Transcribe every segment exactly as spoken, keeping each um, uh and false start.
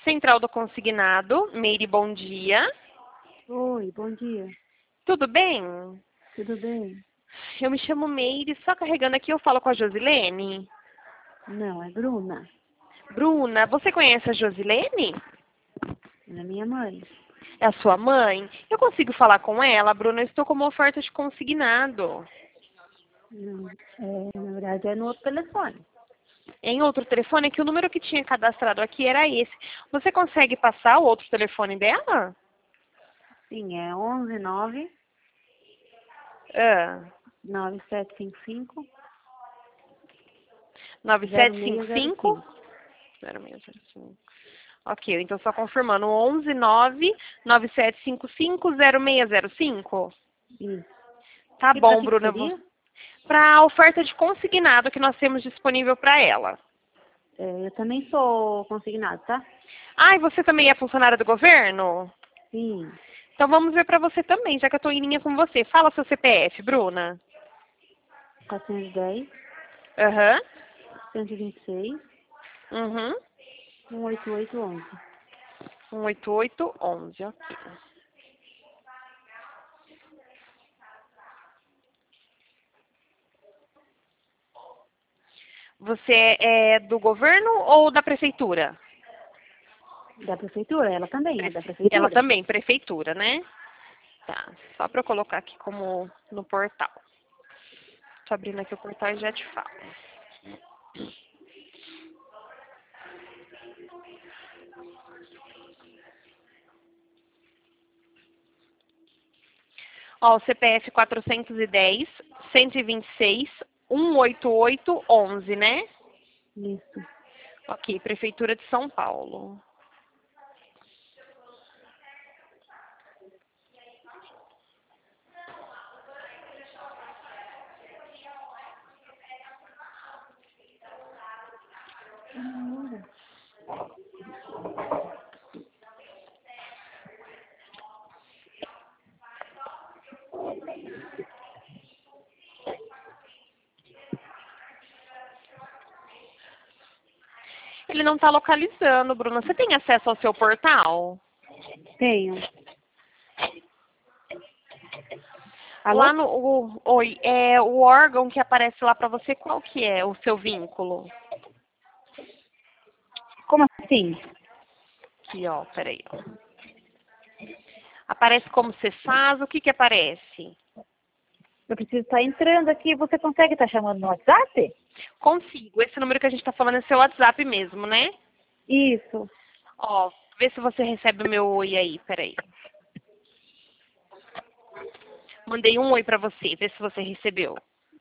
Central do Consignado. Meire, bom dia. Oi, bom dia. Tudo bem? Tudo bem? Eu me chamo Meire, só carregando aqui eu falo com a Josilene. Não, é Bruna. Bruna, você conhece a Josilene? É minha mãe. É a sua mãe? Eu consigo falar com ela, Bruna? Eu estou com uma oferta de consignado. Não, é, na verdade é no outro telefone. Em outro telefone, é que o número que tinha cadastrado aqui era esse. Você consegue passar o outro telefone dela? Sim, é onze nove Ah, nove sete cinco cinco nove zero sete seis cinco zero cinco? cinco. zero seis zero cinco. Ok, então só confirmando. onze nove nove sete cinco cinco zero seis zero cinco? Isso. Tá E para bom, que que Bruna. seria? Para a oferta de consignado que nós temos disponível para ela. É, eu também sou consignado, tá? Ah, e você também é funcionária do governo? Sim. Então vamos ver para você também, já que eu estou em linha com você. Fala seu C P F, Bruna. quatrocentos e dez, Aham. cento e vinte e seis, Uhum. cento e oitenta e oito, onze. cento e oitenta e oito, onze, ok. Você é do governo ou da prefeitura? Da prefeitura? Ela também é da Prefe- Ela prefeitura. também, prefeitura, né? Tá, só para eu colocar aqui como no portal. Tô abrindo aqui o portal e já te falo. Ó, o C P F quatrocentos e dez, cento e vinte e seis, cento e oitenta e oito, onze, né? Isso. Ok, Prefeitura de São Paulo. Ele não está localizando, Bruna. Você tem acesso ao seu portal? Tenho. Alô? Lá no... O, oi, é o órgão que aparece lá para você, qual que é o seu vínculo? Como assim? Aqui, ó, peraí, ó. Aparece como você faz, o que que aparece? Eu preciso estar entrando aqui. Você consegue estar chamando no WhatsApp? Consigo. Esse número que a gente está falando é seu WhatsApp mesmo, né? Isso. Ó, vê se você recebe o meu oi aí, peraí. Mandei um oi pra você, vê se você recebeu.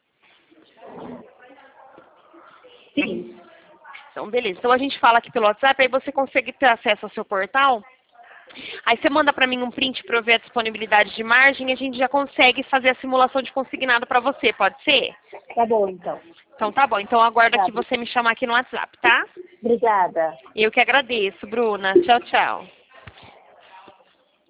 Sim. Então, beleza. Então a gente fala aqui pelo WhatsApp, aí você consegue ter acesso ao seu portal. Aí você manda pra mim um print pra eu ver a disponibilidade de margem e a gente já consegue fazer a simulação de consignado pra você, pode ser? Tá bom, então. Então tá bom. Então aguarda Tá. que você me chamar aqui no WhatsApp, tá? Obrigada. Eu que agradeço, Bruna. Tchau, tchau.